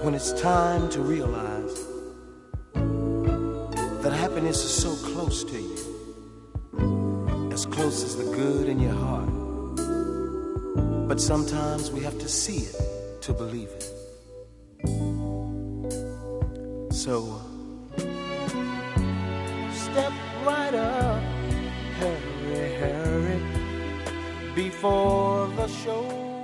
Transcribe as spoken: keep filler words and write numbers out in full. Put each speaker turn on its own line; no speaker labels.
when it's time to realize that happiness is so close to you, as close as the good in your heart. But sometimes we have to see it to believe it. So step right up, hurry, hurry, before the show